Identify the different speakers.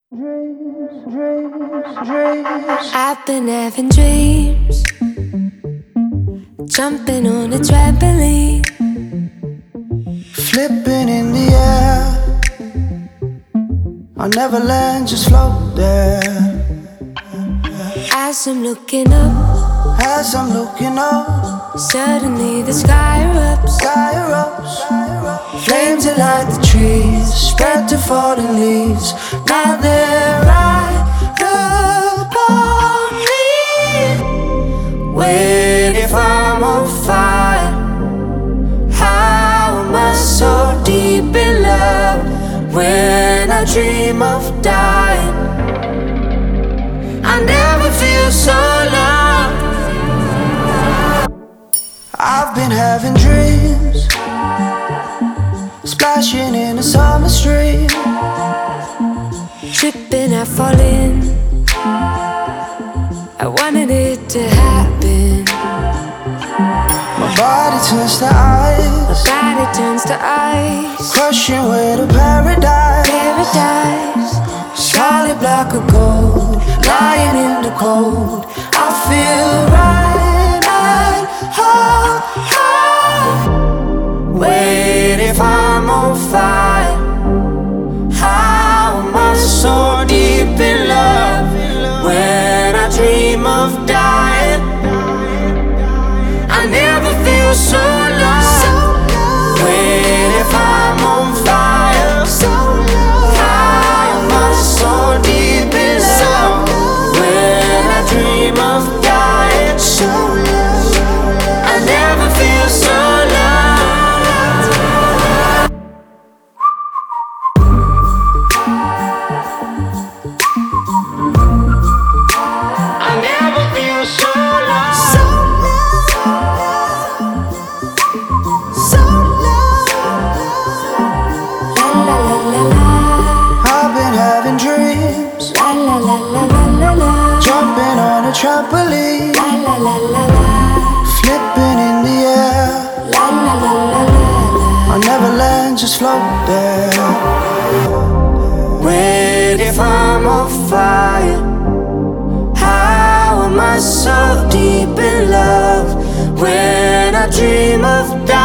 Speaker 1: I've been having dreams, jumping on a trampoline,
Speaker 2: flipping in the air. I'll never land, just float there.
Speaker 1: as I'm looking up, suddenly the sky erupts.
Speaker 2: Flames that light the trees, spread to falling leaves. Now they're right upon me. Wait, if I'm on fire, how am I so deep in love? When I dream of dying, I never feel so loved. I've been having dreams, splashing in a summer stream,
Speaker 1: Tripping, I fall in. I wanted it to happen.
Speaker 2: my body turns to
Speaker 1: My
Speaker 2: ice,
Speaker 1: body turns to ice.
Speaker 2: crushing way to paradise. Solid block of gold, lying in the cold. I feel right at home. Wait, if I'm on fire, how am I so deep in love? When I dream of dying, I never feel so lost. Wait, if I'm on fire, how am I so deep in love? When I dream of dying, I never feel so loved. I never feel so loved.
Speaker 1: La la la la la,
Speaker 2: I've been having dreams,
Speaker 1: la la la la la la la,
Speaker 2: jumping on a trampoline,
Speaker 1: la la la la la,
Speaker 2: flipping in the air.
Speaker 1: la la la la la.
Speaker 2: I'll never land, just float there. Wait, if I'm on fire, how am I so deep in love? When I dream of dying,